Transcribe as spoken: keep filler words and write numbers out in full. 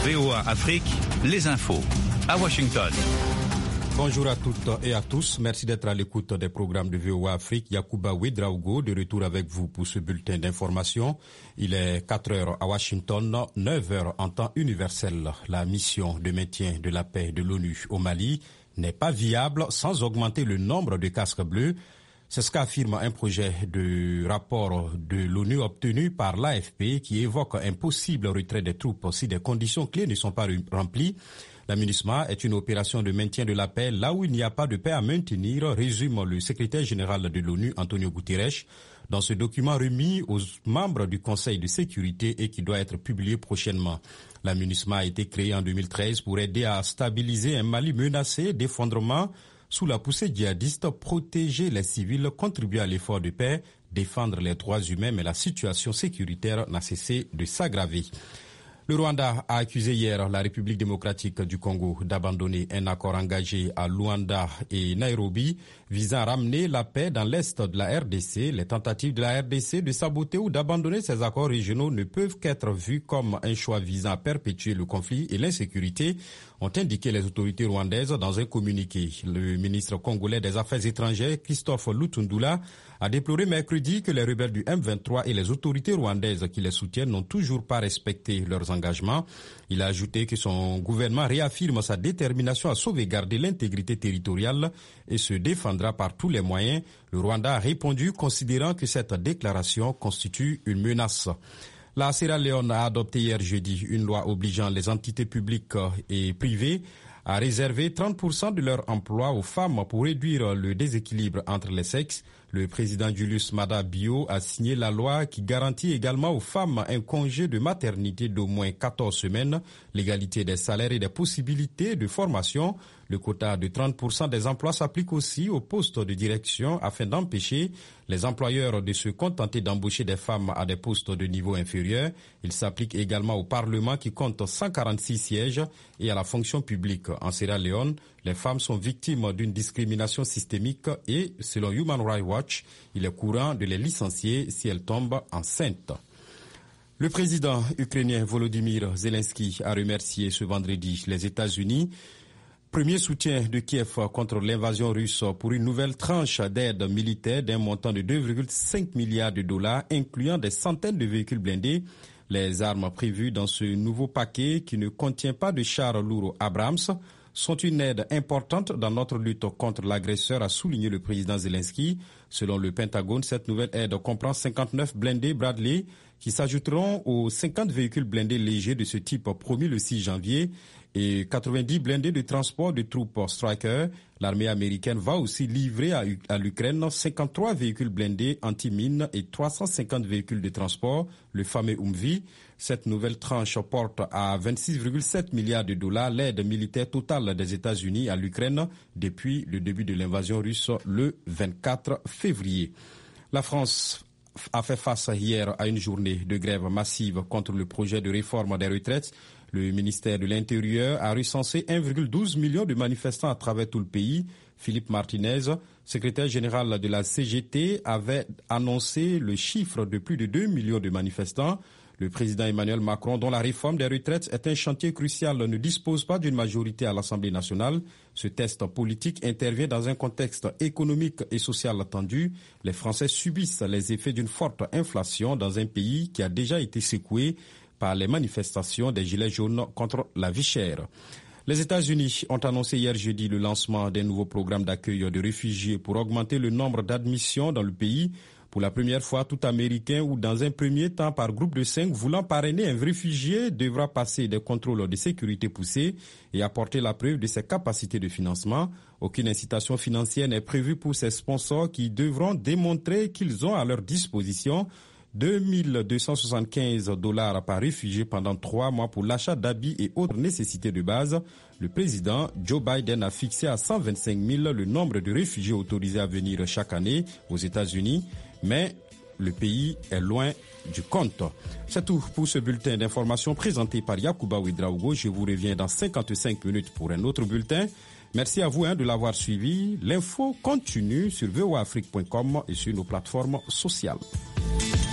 V O A Afrique, les infos à Washington. Bonjour à toutes et à tous. Merci d'être à l'écoute des programmes de V O A Afrique. Yacouba Ouedraogo de retour avec vous pour ce bulletin d'information. Il est quatre heures à Washington, neuf heures en temps universel. La mission de maintien de la paix de l'ONU au Mali n'est pas viable sans augmenter le nombre de casques bleus. C'est ce qu'affirme un projet de rapport de l'ONU obtenu par l'A F P qui évoque un possible retrait des troupes si des conditions clés ne sont pas remplies. La MINUSMA est une opération de maintien de la paix là où il n'y a pas de paix à maintenir, résume le secrétaire général de l'ONU, Antonio Guterres, dans ce document remis aux membres du Conseil de sécurité et qui doit être publié prochainement. La MINUSMA a été créée en deux mille treize pour aider à stabiliser un Mali menacé d'effondrement sous la poussée djihadiste, protéger les civils, contribuer à l'effort de paix, défendre les droits humains, mais la situation sécuritaire n'a cessé de s'aggraver. Le Rwanda a accusé hier la République démocratique du Congo d'abandonner un accord engagé à Luanda et Nairobi visant à ramener la paix dans l'est de la R D C. Les tentatives de la R D C de saboter ou d'abandonner ces accords régionaux ne peuvent qu'être vues comme un choix visant à perpétuer le conflit et l'insécurité, ont indiqué les autorités rwandaises dans un communiqué. Le ministre congolais des Affaires étrangères, Christophe Lutundula, a déploré mercredi que les rebelles du M vingt-trois et les autorités rwandaises qui les soutiennent n'ont toujours pas respecté leurs engagements. Il a ajouté que son gouvernement réaffirme sa détermination à sauvegarder l'intégrité territoriale et se défendra par tous les moyens. Le Rwanda a répondu considérant que cette déclaration constitue une menace. La Sierra Leone a adopté hier jeudi une loi obligeant les entités publiques et privées à réserver trente pour cent de leur emploi aux femmes pour réduire le déséquilibre entre les sexes. Le président Julius Maada Bio a signé la loi qui garantit également aux femmes un congé de maternité d'au moins quatorze semaines, l'égalité des salaires et des possibilités de formation. Le quota de trente pour cent des emplois s'applique aussi aux postes de direction afin d'empêcher les employeurs de se contenter d'embaucher des femmes à des postes de niveau inférieur. Il s'applique également au Parlement qui compte cent quarante-six sièges et à la fonction publique. En Sierra Leone, les femmes sont victimes d'une discrimination systémique et, selon Human Rights Watch, il est courant de les licencier si elles tombent enceintes. Le président ukrainien Volodymyr Zelensky a remercié ce vendredi les États-Unis. Premier soutien de Kiev contre l'invasion russe pour une nouvelle tranche d'aide militaire d'un montant de deux virgule cinq milliards de dollars, incluant des centaines de véhicules blindés. Les armes prévues dans ce nouveau paquet, qui ne contient pas de chars lourds Abrams, sont une aide importante dans notre lutte contre l'agresseur, a souligné le président Zelensky. Selon le Pentagone, cette nouvelle aide comprend cinquante-neuf blindés Bradley qui s'ajouteront aux cinquante véhicules blindés légers de ce type promis le six janvier et quatre-vingt-dix blindés de transport de troupes Stryker. L'armée américaine va aussi livrer à, à l'Ukraine cinquante-trois véhicules blindés anti-mines et trois cent cinquante véhicules de transport, le fameux Humvee. Cette nouvelle tranche porte à vingt-six virgule sept milliards de dollars l'aide militaire totale des États-Unis à l'Ukraine depuis le début de l'invasion russe le vingt-quatre février. La France a fait face hier à une journée de grève massive contre le projet de réforme des retraites. Le ministère de l'Intérieur a recensé un virgule douze million de manifestants à travers tout le pays. Philippe Martinez, secrétaire général de la C G T, avait annoncé le chiffre de plus de deux millions de manifestants. Le président Emmanuel Macron, dont la réforme des retraites est un chantier crucial, ne dispose pas d'une majorité à l'Assemblée nationale. Ce test politique intervient dans un contexte économique et social tendu. Les Français subissent les effets d'une forte inflation dans un pays qui a déjà été secoué par les manifestations des Gilets jaunes contre la vie chère. Les États-Unis ont annoncé hier jeudi le lancement d'un nouveau programme d'accueil de réfugiés pour augmenter le nombre d'admissions dans le pays. Pour la première fois, tout Américain ou dans un premier temps par groupe de cinq voulant parrainer un réfugié devra passer des contrôles de sécurité poussés et apporter la preuve de ses capacités de financement. Aucune incitation financière n'est prévue pour ces sponsors qui devront démontrer qu'ils ont à leur disposition deux mille deux cent soixante-quinze dollars par réfugié pendant trois mois pour l'achat d'habits et autres nécessités de base. Le président Joe Biden a fixé à cent vingt-cinq mille le nombre de réfugiés autorisés à venir chaque année aux États-Unis, mais le pays est loin du compte. C'est tout pour ce bulletin d'information présenté par Yacouba Ouedraogo. Je vous reviens dans cinquante-cinq minutes pour un autre bulletin. Merci à vous hein, de l'avoir suivi. L'info continue sur v o a afrique point com et sur nos plateformes sociales.